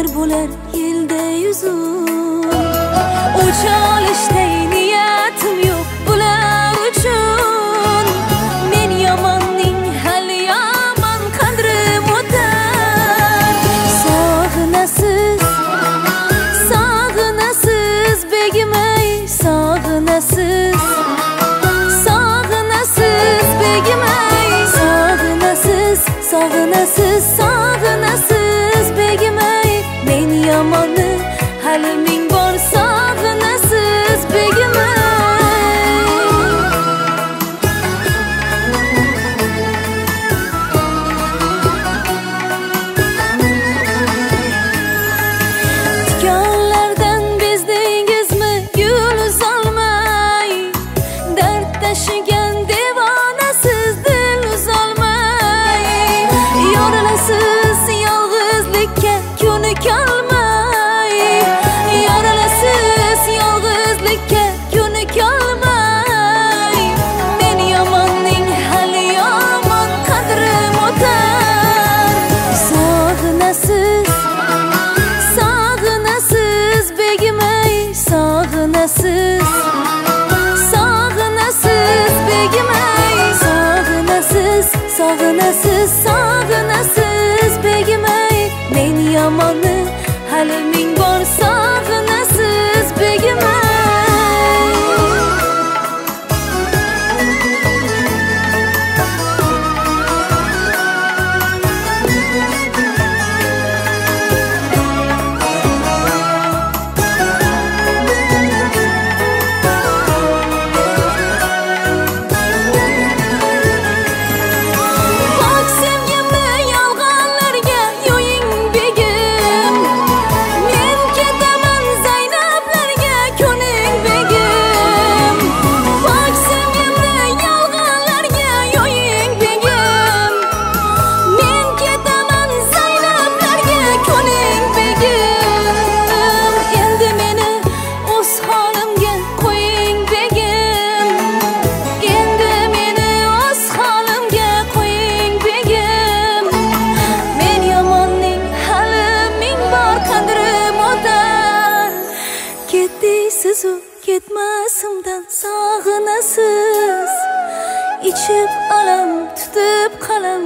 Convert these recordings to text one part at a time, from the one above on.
ömür bular yilda yuzun. O'chalishday niyatim yo'q bular uchun. Men yomonning hali yomon qadrim o'tar. Sog'inasiz, sog'inasiz begim ey, sog'inasiz. Sog'inasiz begim ey, sog'inasiz, sog'inasiz, sog'inasiz begim ey. Men yomonni hali ming bor sog'inasiz begim ey. Tikonlardan bezdingizmi gul uzolmay, dard tashigan devonasiz dil uzolmay. Yorilasiz yolg'izlikka ko'nikolmay, yorilasiz yolg'izlikka ko'nikolmay. Men yomonning hali yomon qadrim o'tar. Sog'inasiz, sog'inasiz begim ey, sog'inasiz. Sog'inasiz begim ey, sog'inasiz, sog'inasiz, sog'inasiz begim ey. Men yomonni hali ming bor sog'inasiz begim ey. Bak sevgimni yolg'onlarga yo'ying begim. Men ketaman Zaynablarga ko'ning begim. Bak sevgimni yolg'onlarga yo'ying begim. Men ketaman Zaynablarga ko'ning begim. Endi meni o'z holimga qo'ying begim. Endi meni o'z holimga qo'ying begim. Men yomonning hali ming bor qadrim o'tar. Ketdiysiz-u ketmasimdan sog'inasiz. Ichib alam tutib qalam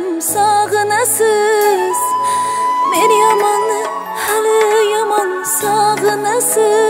sog'inasiz. Men yomonni hali yomon sog'inasiz.